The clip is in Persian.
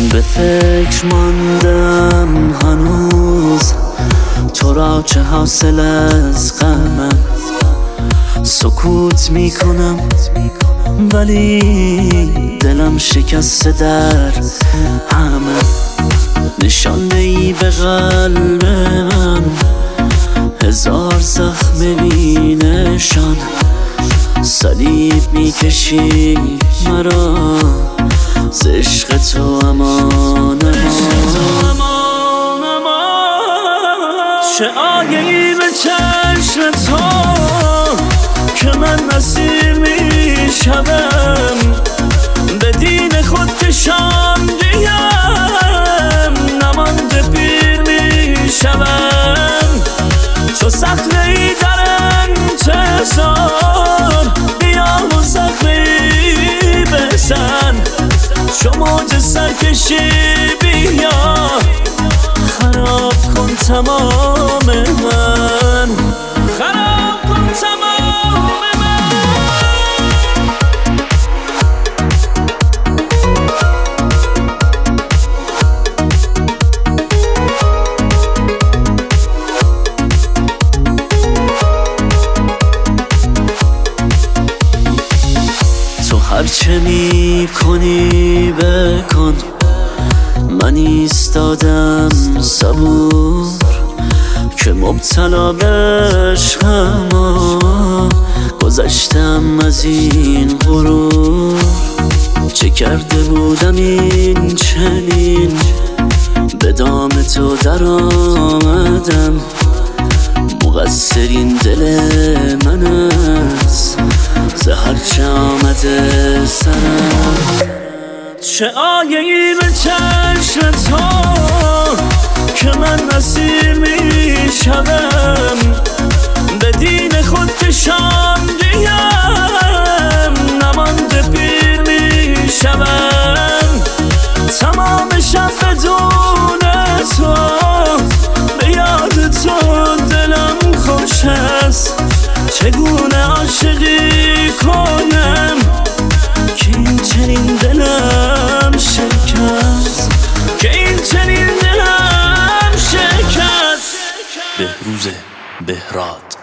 به فکر ماندم هنوز، تو را چه حاصل از غمم. سکوت میکنم ولی دلم شکسته در همه. نشانده ای به قلب من، هزار زخم بینشان. صلیب میکشی مرا ز عشق تو امان چه آیه‌ای به چشم تو که من اسیر میشوم. به دین خود کشاندیم نمانده پیر میشوم. تو صخره‌ای در انتظار، بیا و زخمی بزن. چو موج سرکشی بیا خراب کن تمام من، خراب کن تمام من. تو هرچه می کنی بکن، من ایستادم صبور که مبتلا به عشقم. گذشتم از این غرور، چه کرده بودم این چنین به دام تو در آمدم. مقصر این دل من است ز هرچه آمده سرم. چه آیه‌ای به چشم تو که من اسیر میشوم. به دین خود کشاندیم نمانده پیر میشوم. تمام شب بدون تو به یاد تو دلم خوش است. چگونه عاشقی کنم که این چنین دلم شکست، که این چنین دلم شکست. بهروز بهراد.